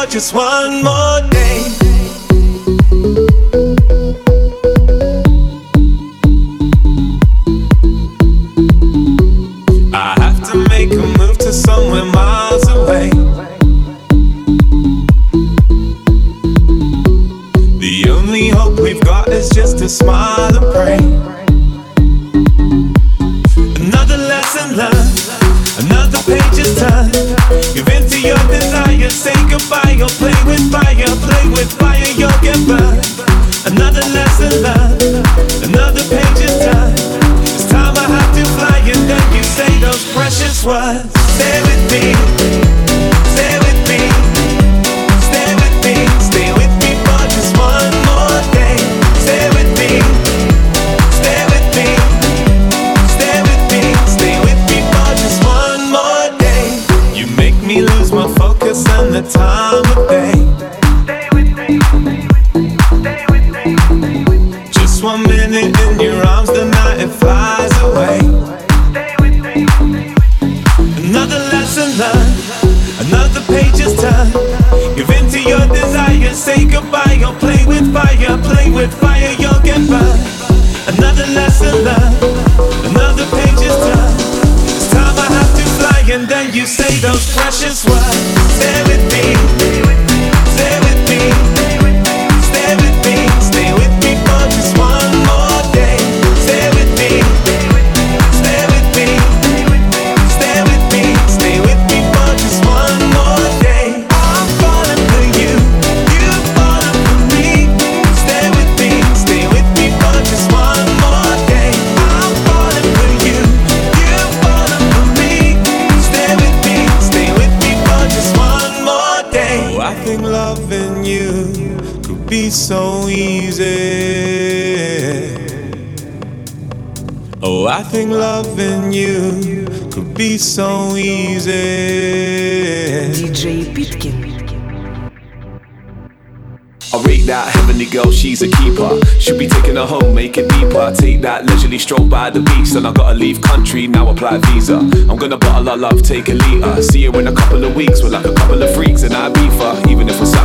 just one more day. I have to make a move to somewhere miles away. The only hope we've got is just to smile and pray. Another lesson learned, another page is turned. Give in to your desire, say goodbye. You'll play with fire, you'll get burned. Another lesson learned, another page is turned. This time I have to fly and then you say those precious words. Stay with me, stay with me, stay with me, stay with me for just one more day. Stay with me, stay with me, stay with me, stay with me for just one more day. You make me lose my focus and the time of day. Just 1 minute in your arms, the night it flies away. Another lesson learned, another page is turned. Give in to your desire, say goodbye. You'll play with fire, you'll get burned. Another lesson learned, another page is turned. This time I have to fly and then you say those precious words. Stay with me, stay with me, stay with me, stay with me for just one more day. Stay with me, stay with me, stay with me, stay with me for just one more day. I'm falling for you, you're falling for me. Stay with me for just one more day. I'm falling for you, you're falling for me. Stay with me for just one more day. Oh, I think loving you could be so easy. Oh, I think loving you could be so easy. DJ Pitkin. I rate that heavenly girl, she's a keeper. Should be taking her home, make it deeper. Take that leisurely stroll by the beach. Then I gotta leave country, now apply visa. I'm gonna bottle our love, take a liter. See you in a couple of weeks, we're like a couple of freaks in Ibiza. Even if we're